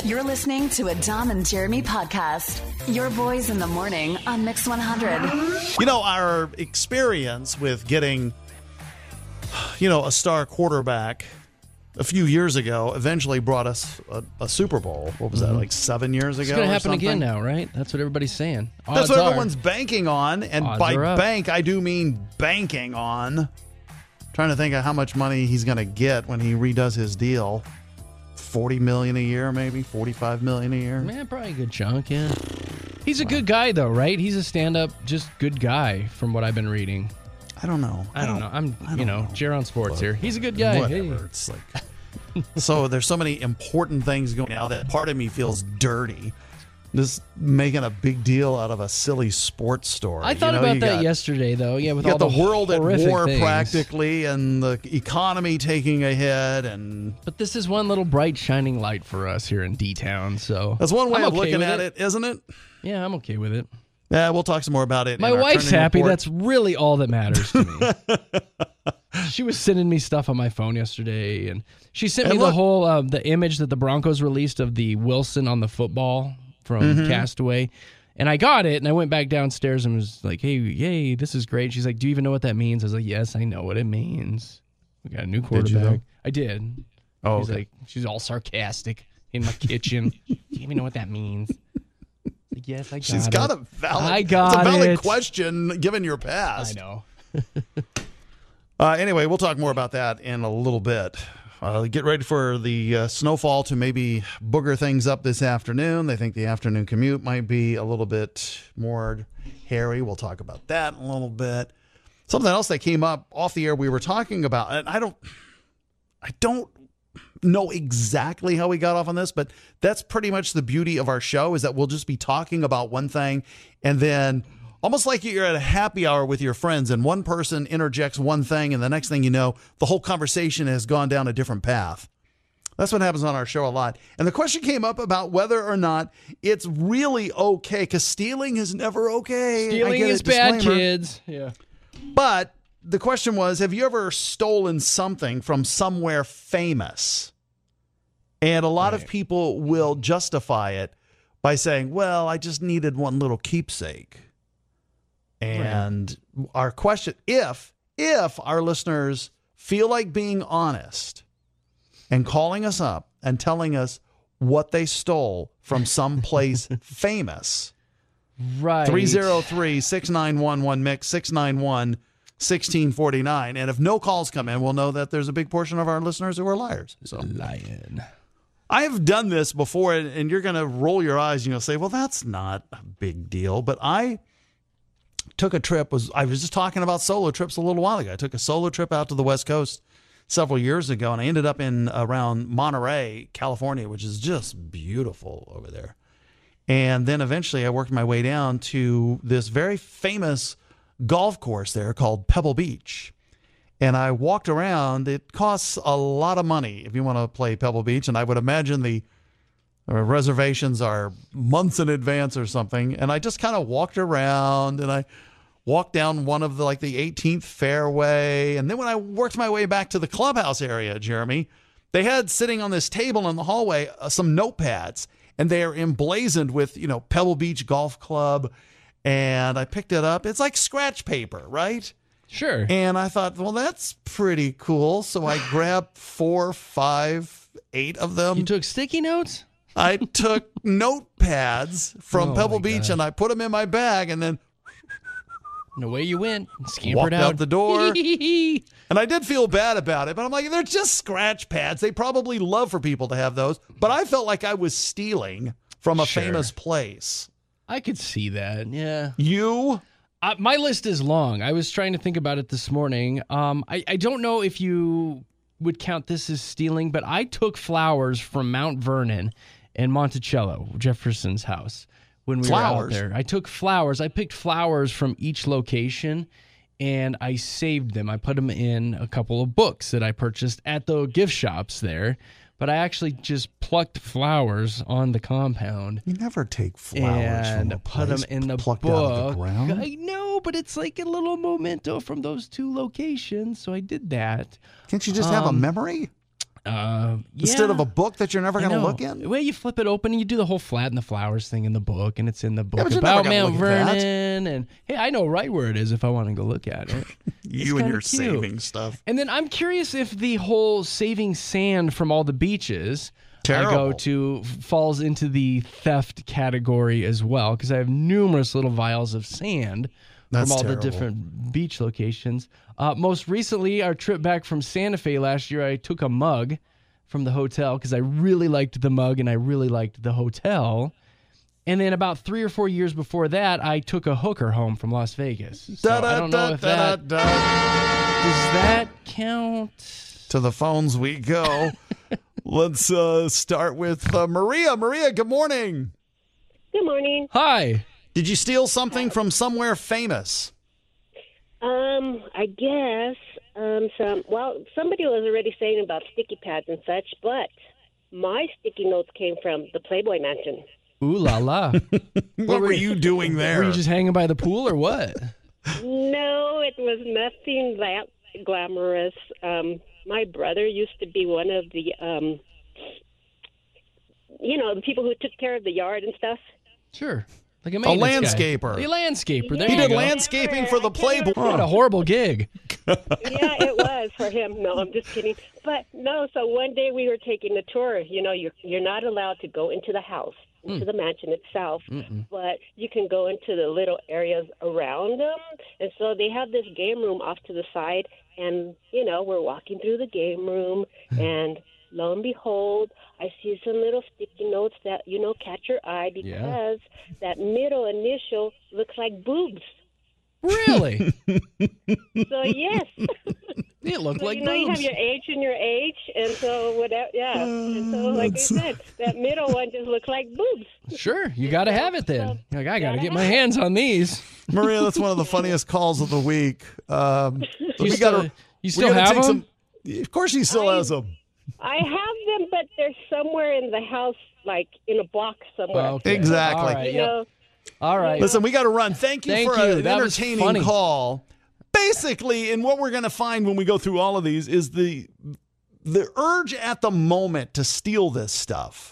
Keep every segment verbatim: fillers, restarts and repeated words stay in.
You're listening to a Dom and Jeremy podcast. Your boys in the morning on Mix one hundred. You know, our experience with getting, you know, a star quarterback a few years ago eventually brought us a, a Super Bowl. What was that, like seven years ago? It's going to or happen something? again now, right? That's what everybody's saying. Odds That's what are. everyone's banking on. And Odds by are up. bank, I do mean banking on. Trying to think of how much money he's going to get when he redoes his deal. forty million dollars a year, maybe? forty-five million dollars a year? Man, probably a good chunk, yeah. He's a good guy, though, right? He's a stand-up, just good guy from what I've been reading. I don't know. I don't know. I'm, I you don't know, know. Jaron Sports here. He's a good guy. Whatever. Hey. It's like, so there's so many important things going on now that part of me feels dirty. Just making a big deal out of a silly sports story. I thought You know, about you that got, yesterday, though. Yeah, with You all got the, the world at horrific war things. practically, and the economy taking a hit, and But this is one little bright shining light for us here in D-Town, so that's one way I'm of okay looking with at it, isn't it? Yeah, I'm okay with it. Yeah, we'll talk some more about it. My in our wife's trending happy. report. That's really all that matters to me. She was sending me stuff on my phone yesterday, and she sent And me the look- whole um, the image that the Broncos released of the Wilson on the football from Mm-hmm. Castaway. And I got it, and I went back downstairs and was like, hey, yay, this is great. She's like, do you even know what that means? I was like, yes, I know what it means. We got a new quarterback. you, though? I did. Oh, She's okay. like, she's all sarcastic in my kitchen. Do you even know what that means? Like, yes, I got She's it. got a valid. I got it's a valid it. question given your I past. know. Uh, anyway, we'll talk more about that in a little bit. Uh, get ready for the uh, snowfall to maybe booger things up this afternoon. They think the afternoon commute might be a little bit more hairy. We'll talk about that in a little bit. Something else that came up off the air we were talking about, and I don't, I don't know exactly how we got off on this, but that's pretty much the beauty of our show is that we'll just be talking about one thing, and then almost like you're at a happy hour with your friends and one person interjects one thing and the next thing you know, the whole conversation has gone down a different path. That's what happens on our show a lot. And the question came up about whether or not it's really okay, because stealing is never okay. I Stealing get is it, bad, disclaimer. kids. Yeah. But the question was, have you ever stolen something from somewhere famous? And a lot of Right. people will justify it by saying, well, I just needed one little keepsake. And our question, if if our listeners feel like being honest and calling us up and telling us what they stole from someplace famous, Right. three oh three, six nine one, one mix, six nine one, one six four nine. And if no calls come in, we'll know that there's a big portion of our listeners who are liars. So Lion. I have done this before, and and you're going to roll your eyes and you'll say, well, that's not a big deal. But I took a trip. Was I was just talking about solo trips a little while ago. I took a solo trip out to the West Coast several years ago, and I ended up in around Monterey, California, which is just beautiful over there. And then eventually I worked my way down to this very famous golf course there called Pebble Beach. And I walked around. It costs a lot of money if you want to play Pebble Beach. And I would imagine the uh, reservations are months in advance or something. And I just kind of walked around and I walked down one of the like the eighteenth fairway. And then when I worked my way back to the clubhouse area, Jeremy, they had sitting on this table in the hallway uh, some notepads. And they are emblazoned with, you know, Pebble Beach Golf Club. And I picked it up. It's like scratch paper, right? Sure. And I thought, well, that's pretty cool. So I grabbed four, five, eight of them. You took sticky notes? I took notepads from Oh, Pebble my Beach gosh. and I put them in my bag and then And away you went. Scampered walked out. out the door. And I did feel bad about it, but I'm like, they're just scratch pads. They probably love for people to have those. But I felt like I was stealing from a Sure. famous place. I could see that. Yeah. You? Uh, my list is long. I was trying to think about it this morning. Um, I, I don't know if you would count this as stealing, but I took flowers from Mount Vernon and Monticello, Jefferson's house, when we Flowers? were out there. I took flowers. I picked flowers from each location, and I saved them. I put them in a couple of books that I purchased at the gift shops there. But I actually just plucked flowers on the compound. You never take flowers And from a put them place in the plucked book. out of the ground. I know, but it's like a little memento from those two locations, so I did that. Can't you just have a Um, memory? Uh, Instead yeah. of a book that you're never I going to know. look in? Well, you flip it open and you do the whole flat and the flowers thing in the book, and it's in the book but you're never about gonna Mount look at that. Vernon. And hey, I know right where it is if I want to go look at it. You and kinda your cute. saving stuff. And then I'm curious if the whole saving sand from all the beaches I Terrible. go to falls into the theft category as well, because I have numerous little vials of sand That's from all terrible. the different beach locations. Uh, most recently, our trip back from Santa Fe last year, I took a mug from the hotel because I really liked the mug and I really liked the hotel. And then about three or four years before that, I took a hooker home from Las Vegas. So I don't know if that Da-da-da-da-da. does that count. To the phones we go. Let's uh, start with uh, Maria. Maria, good morning. Good morning. Hi. Did you steal something from somewhere famous? Um, I guess um, some. Well, somebody was already saying about sticky pads and such, but my sticky notes came from the Playboy Mansion. Ooh la la. What were you doing there? Were you just hanging by the pool or what? No, it was nothing that glamorous. Um, my brother used to be one of the, um, you know, the people who took care of the yard and stuff. Sure. Like a, A maintenance guy. landscaper. A landscaper. There He you did go. landscaping for the Playboy. What a horrible gig. Yeah, it was for him. No, I'm just kidding. But no, so one day we were taking a tour. You know, you're you're not allowed to go into the house, into the mansion itself, but you can go into the little areas around them. And so they have this game room off to the side, and you know, we're walking through the game room, and lo and behold, I see some little sticky notes that, you know, catch your eye because Yeah. that middle initial looks like boobs. Really? So yes. It looked So, like you know, you have boobs. your age and your age, and so whatever, yeah. And so, like I said, that middle one just looks like boobs. Sure. You got to have it then. You're like, I got to Gotta get my have it. hands on these. Maria, that's one of the funniest calls of the week. Um, You we still, gotta, you we still gotta have take them? some. Of course, he still I- has them. I have them, but they're somewhere in the house, like in a box somewhere. Okay. Exactly. All right. You Yep. know, All right. Listen, we got to run. Thank you Thank for you. an That was entertaining funny. call. Basically, and what we're going to find when we go through all of these is the the urge at the moment to steal this stuff.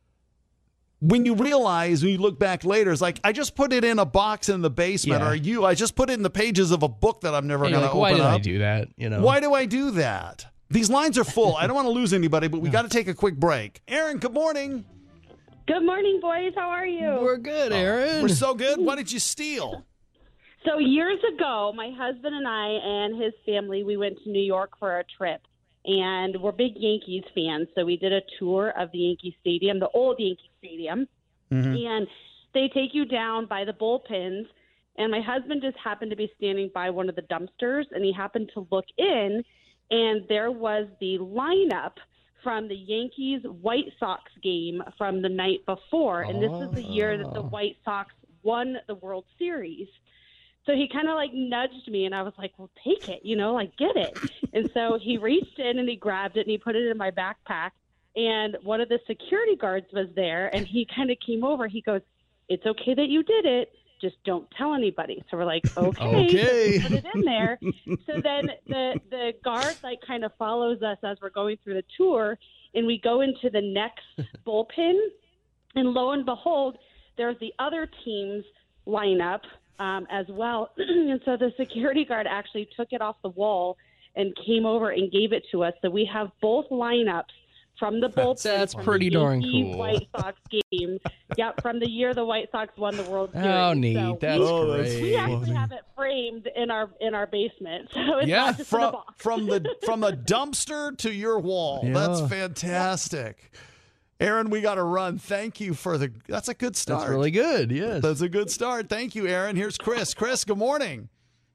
When you realize, when you look back later, it's like, I just put it in a box in the basement, Yeah. or you, I just put it in the pages of a book that I'm never And going you're to like, open why did up. I do that? You know. Why do I do that? These lines are full. I don't want to lose anybody, but we got to take a quick break. Aaron, good morning. Good morning, boys. How are you? We're good, Aaron. We're so good. What did you steal? So years ago, my husband and I and his family, we went to New York for a trip, and we're big Yankees fans. So we did a tour of the Yankee Stadium, the old Yankee Stadium, and they take you down by the bullpens. And my husband just happened to be standing by one of the dumpsters, and he happened to look in, and there was the lineup from the Yankees White Sox game from the night before. And this is the year that the White Sox won the World Series. So he kind of like nudged me, and I was like, well, take it, you know, like get it. And so he reached in and he grabbed it and he put it in my backpack. And one of the security guards was there, and he kind of came over. He goes, it's okay that you did it. Just don't tell anybody. So we're like, okay, Okay. So we put it in there. So then the the guard like kind of follows us as we're going through the tour, and we go into the next bullpen, and lo and behold, there's the other team's lineup um, as well. And so the security guard actually took it off the wall and came over and gave it to us. So we have both lineups from the bullpen. That's from pretty the darn Yankee cool. White Sox game. Yep, from the year the White Sox won the World Series. Oh, neat. So That's we, Oh, that's great. we actually have it framed in our in our basement. So it's Yeah, not just in a From box. from the from the dumpster to your wall. Yeah. That's fantastic. Aaron, we got to run. Thank you for the. That's a good start. That's really good. Yes. That's a good start. Thank you, Aaron. Here's Chris. Chris, good morning.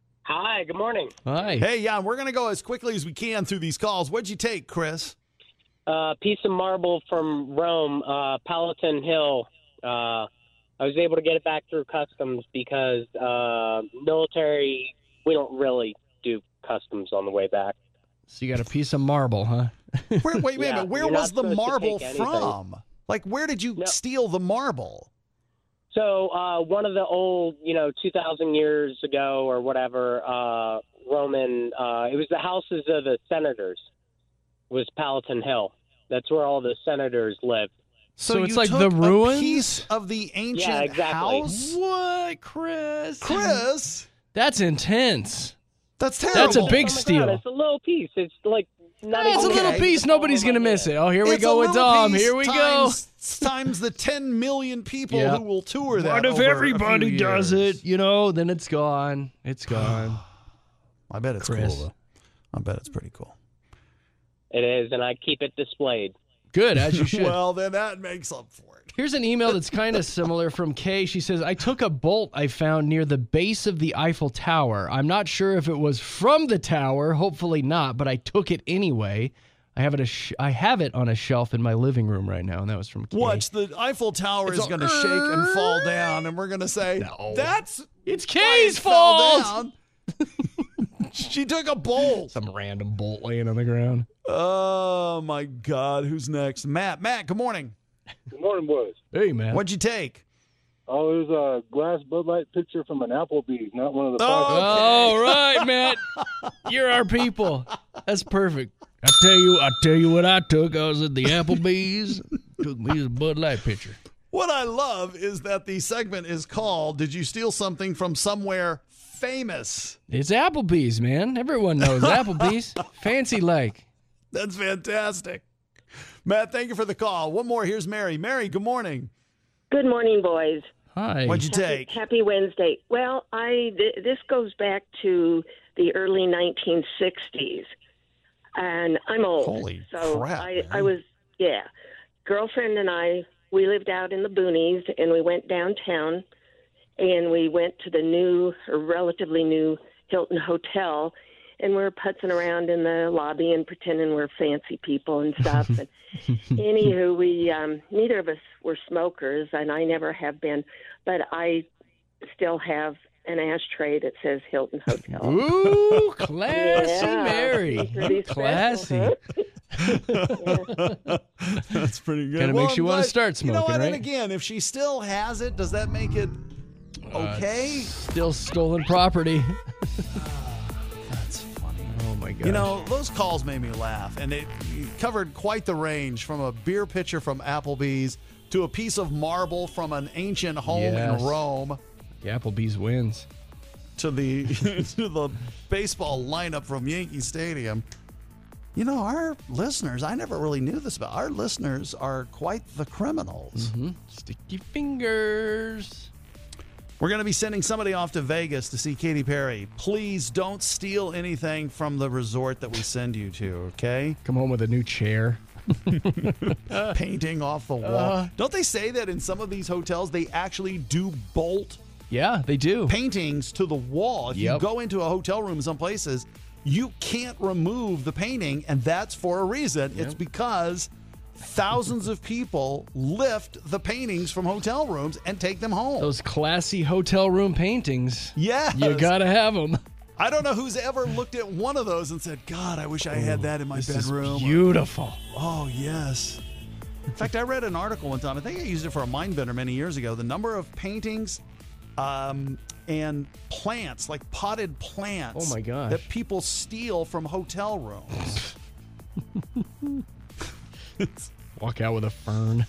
Hi, good morning. Hi. Hey, yeah, we're gonna go as quickly as we can through these calls. What'd you take, Chris? Uh, piece of marble from Rome, uh, Palatine Hill. Uh, I was able to get it back through customs because uh, military, we don't really do customs on the way back. So you got a piece of marble, huh? Where, wait, wait Yeah, a minute. Where you're was not the supposed to marble take anything. from? Like, where did you No. steal the marble? So uh, one of the old, you know, two thousand years ago or whatever, uh, Roman, uh, it was the houses of the senators. was Palatine Hill. That's where all the senators lived. So, So it's you like took the ruins? a piece of the ancient Yeah, exactly. house? What, Chris? Chris, That's intense. that's terrible. That's a big Oh my steal. God, it's a little piece. It's like not Hey, it's a even little Okay. piece. Nobody's going to miss it. Oh, here we It's go a with little Dom. piece Here we go. times, times the ten million people Yeah. who will tour that. What if over a few everybody does years? it? You know, then it's gone. It's gone. I bet it's Chris. cool, though. I bet it's pretty cool. It is, and I keep it displayed. Good, as you should. Well, then that makes up for it. Here's an email that's kind of similar from Kay. She says, I took a bolt I found near the base of the Eiffel Tower. I'm not sure if it was from the tower. Hopefully not, but I took it anyway. I have it, a sh- I have it on a shelf in my living room right now, and that was from Kay. Watch, the Eiffel Tower It's is all- going to shake and fall down, and we're going to say, No. that's It's why Kay's it fell fault. down. She took a bolt. Some random bolt laying on the ground. Oh, my God. Who's next? Matt. Matt, good morning. Good morning, boys. Hey, man. What'd you take? Oh, it was a glass Bud Light pitcher from an Applebee's, not one of the. Oh. five- All right, Matt. You're our people. That's perfect. I tell you, I tell you what I took. I was at the Applebee's. Took me a Bud Light pitcher. What I love is that the segment is called, Did You Steal Something from Somewhere Famous? It's Applebee's, man. Everyone knows Applebee's. Fancy like. That's fantastic. Matt, thank you for the call. One more. Here's Mary. Mary, good morning. Good morning, boys. Hi. What'd you Happy, take? happy Wednesday. Well, I th- this goes back to the early nineteen sixties, and I'm old. Holy so crap, I, man. I was, yeah. Girlfriend and I, we lived out in the boonies, and we went downtown, and we went to the new, or relatively new, Hilton Hotel, and we're putzing around in the lobby and pretending we're fancy people and stuff. And anywho, we um, neither of us were smokers, and I never have been, but I still have an ashtray that says Hilton Hotel. Ooh, classy Yeah, Mary. pretty Classy. special, That's pretty good. Kinda makes you I'm wanna glad- start You know smoking, what? And right? again, if she still has it, does that make it okay? Still stolen property. That's funny. Oh, my God. You know, those calls made me laugh, and it covered quite the range from a beer pitcher from Applebee's to a piece of marble from an ancient home Yes. in Rome The Applebee's wins. to the to the baseball lineup from Yankee Stadium. You know, our listeners, I never really knew this about. Our listeners are quite the criminals. Hmm? Sticky fingers. We're going to be sending somebody off to Vegas to see Katy Perry. Please don't steal anything from the resort that we send you to, okay? Come home with a new chair. Painting off the wall. Uh. Don't they say that in some of these hotels they actually do bolt Yeah, they do. paintings to the wall? If you Yep. go into a hotel room in some places, you can't remove the painting, and that's for a reason. It's because thousands of people lift the paintings from hotel rooms and take them home. Those classy hotel room paintings. Yes. You got to have them. I don't know who's ever looked at one of those and said, God, I wish I had that in my This is bedroom. beautiful. Oh, yes. In fact, I read an article one time. I think I used it for a mind bender many years ago. The number of paintings um, and plants, like potted plants, Oh, my gosh. that people steal from hotel rooms. Walk out with a fern.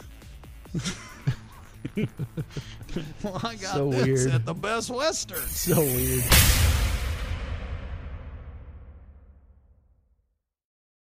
Well, I got So this weird. at the Best Western. So weird.